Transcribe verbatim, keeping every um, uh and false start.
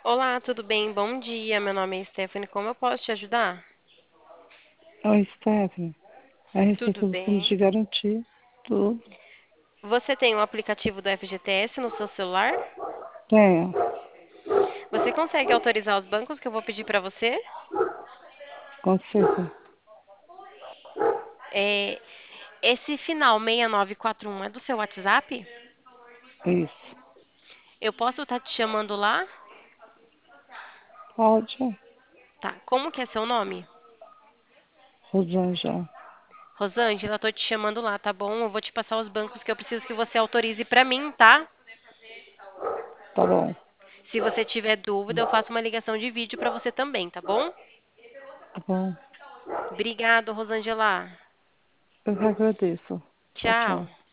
Olá, tudo bem? Bom dia. Meu nome é Stephanie. Como eu posso te ajudar? Oi, Stephanie. A Tudo respeito do fundo de bem. garantia, tudo Você tem o aplicativo do F G T S no seu celular? tenho, Você consegue autorizar os bancos que eu vou pedir para você? com certeza. É, esse final seis nove quatro um é do seu WhatsApp? Isso. Eu posso estar te chamando lá? Pode, Tá. Como que é seu nome? Rosângela. Rosângela, eu tô te chamando lá, tá bom? Eu vou te passar os bancos que eu preciso que você autorize para mim, tá? Tá bom, Se você tiver dúvida, eu faço uma ligação de vídeo para você também, tá bom? tá bom. Obrigado, Rosângela. Eu que agradeço. Tchau, Tchau. tchau.